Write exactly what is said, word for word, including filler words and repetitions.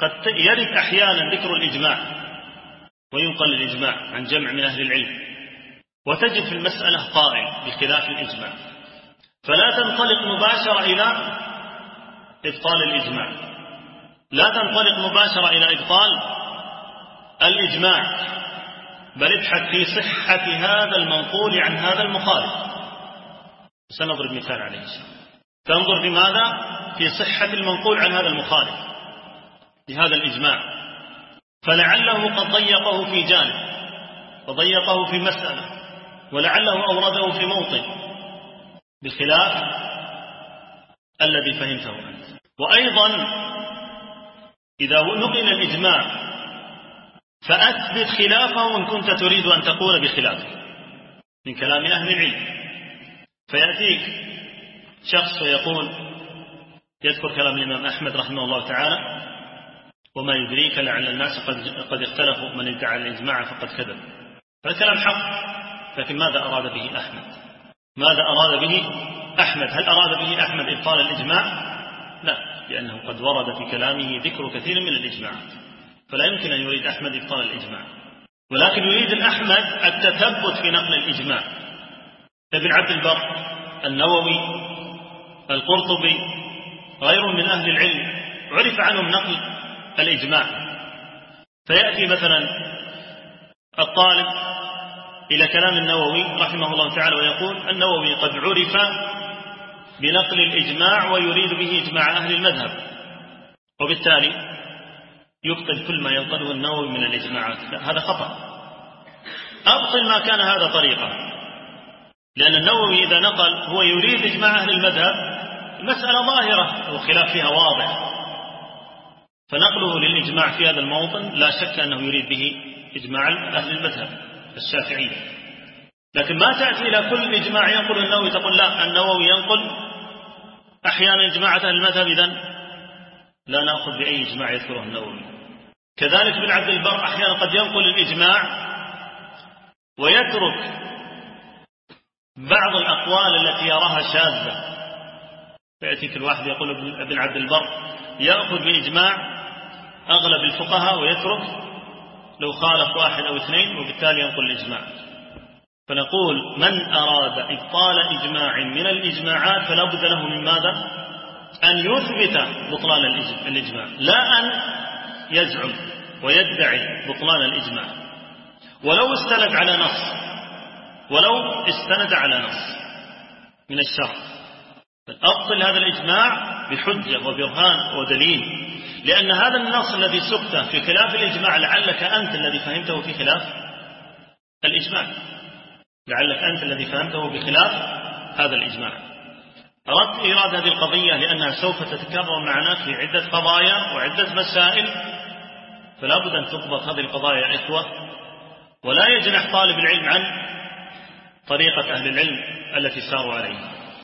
قد يرد أحيانا ذكر الإجماع وينقل الإجماع عن جمع من أهل العلم، وتجد في المسألة قائل بخلاف الإجماع، فلا تنطلق مباشرة إلى إبطال الإجماع، لا تنطلق مباشرة إلى إبطال الإجماع، بل ابحث في صحة هذا المنقول عن هذا المخالف. سنضرب مثال عليه السلام. تنظر بماذا؟ في صحة المنقول عن هذا المخالف لهذا الإجماع، فلعله قد ضيقه في جانب وضيقه في مسألة، ولعله أورده في موطن بخلاف الذي فهمته أنت. وأيضا إذا نقل الإجماع فأثبت خلافه إن كنت تريد أن تقول بخلافه من كلام أهل العلم. فيأتيك شخص ويقول، يذكر كلام الإمام أحمد رحمه الله تعالى: وما يدريك لعل الناس قد, قد اختلفوا، من ادعى الإجماع فقد كذب. هذا كلام حق، لكن ماذا أراد به أحمد؟ ماذا أراد به أحمد؟ هل أراد به أحمد إبطال الإجماع؟ لا، لأنه قد ورد في كلامه ذكر كثير من الإجماعات، فلا يمكن أن يريد أحمد إبطال الإجماع، ولكن يريد الأحمد التثبت في نقل الإجماع. ابن عبد البر، النووي، القرطبي، غيرهم من أهل العلم عرف عنهم نقل الإجماع. فيأتي مثلا الطالب إلى كلام النووي رحمه الله تعالى ويقول: النووي قد عرف بنقل الإجماع ويريد به إجماع أهل المذهب، وبالتالي يبطل كل ما ينقله النووي من الإجماعات. هذا خطأ، أبطل ما كان هذا طريقة، لأن النووي إذا نقل هو يريد إجماع أهل المذهب، المسألة ظاهرة والخلاف فيها واضح، فنقله للإجماع في هذا الموطن لا شك أنه يريد به إجماع أهل المذهب الشافعي. لكن ما تأتي إلى كل إجماع ينقل النووي تقول لا، النووي ينقل أحيانا إجماع أهل المذهب، إذن لا نأخذ بأي إجماع يذكره النووي. كذلك ابن عبد البر أحيانا قد ينقل الإجماع ويترك بعض الأقوال التي يراها شاذة، فيأتي كل واحد يقول ابن عبد البر يأخذ بإجماع أغلب الفقهاء ويترك لو خالف واحد أو اثنين، وبالتالي ينقل الإجماع. فنقول: من أراد إبطال إجماع من الإجماعات فلا بد له من ماذا؟ أن يثبت بطلان الإجماع، لا أن يزعم ويدعي بطلان الإجماع، ولو استند على نص ولو استند على نص من الشرع. أبطل هذا الإجماع بحجة وبرهان ودليل، لأن هذا النص الذي سقته في خلاف الإجماع لعلك أنت الذي فهمته في خلاف الإجماع، لعلك أنت الذي فهمته بخلاف هذا الإجماع. أردت إيراد هذه القضية لأنها سوف تتكرر معنا في عدة قضايا وعدة مسائل، فلا بد أن تضبط هذه القضايا يا إخوة، ولا يجنح طالب العلم عن طريقة أهل العلم التي ساروا عليها.